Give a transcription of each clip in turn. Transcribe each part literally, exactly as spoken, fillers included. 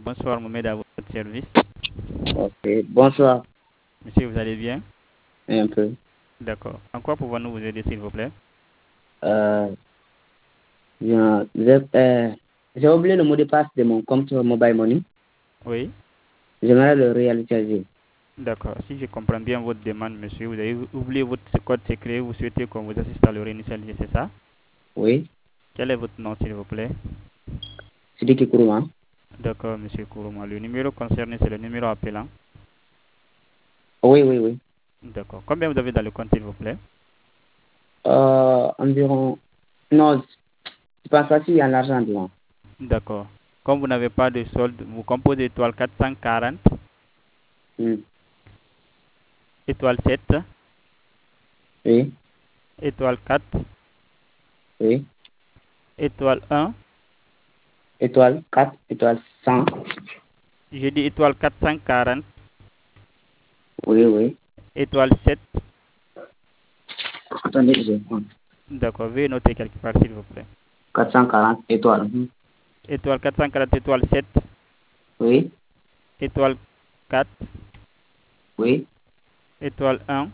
bonsoir, Mohamed, à votre service. Ok, bonsoir. Monsieur, vous allez bien? Un peu. D'accord. En quoi pouvons-nous vous aider, s'il vous plaît? Euh, bien, j'ai euh, j'ai oublié le mot de passe de mon compte Mobile Money. Oui. J'aimerais le réaliser. D'accord. Si je comprends bien votre demande, monsieur, vous avez oublié votre code secret, vous souhaitez qu'on vous assiste à le réinitialiser, c'est ça? Oui, Quel est votre nom, s'il vous plaît? Sidiki Kourouma. D'accord, monsieur Kourouma. Le numéro concerné, c'est le numéro appelant. Oui, oui, oui. D'accord. Combien vous avez dans le compte, s'il vous plaît? Euh, environ. Non, je pense pas s'il y a l'argent dedans. D'accord. Comme vous n'avez pas de solde, vous composez étoile quatre cent quarante, Hmm. étoile sept, Oui, étoile quatre, oui. étoile un. Étoile quatre, étoile cent. J'ai dit étoile quatre cent quarante, Oui, oui. étoile sept. Attendez, je vais prendre. D'accord. Veuillez noter quelque part, s'il vous plaît. quatre cent quarante étoiles. Hmm. Étoile quatre cent quarante, étoile sept, Oui, étoile quatre, oui, étoile un,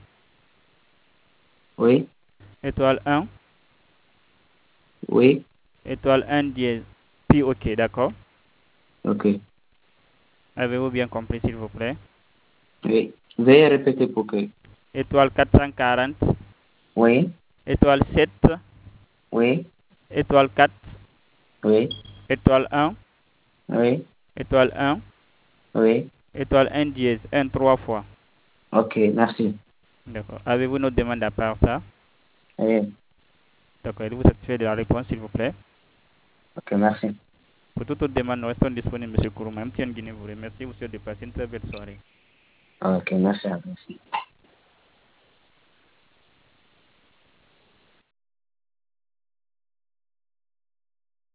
oui, étoile un, oui. étoile un dièse. Puis OK, d'accord. Ok. Avez-vous bien compris, s'il vous plaît? Oui. Veuillez répéter pour que. Étoile quatre cent quarante, Oui, étoile sept, oui, étoile quatre, oui, étoile un, oui, étoile un, oui. étoile un dièse, un trois fois. Ok, merci. D'accord. Avez-vous notre demande à part ça? Oui. D'accord. Êtes-vous satisfait de la réponse, s'il vous plaît? Ok, merci. Pour toute autre demande, nous restons disponibles, M. Kourouma. M T N Guinée vous remercie. Vous souhaite de passer une très belle soirée. Ok, merci à vous aussi.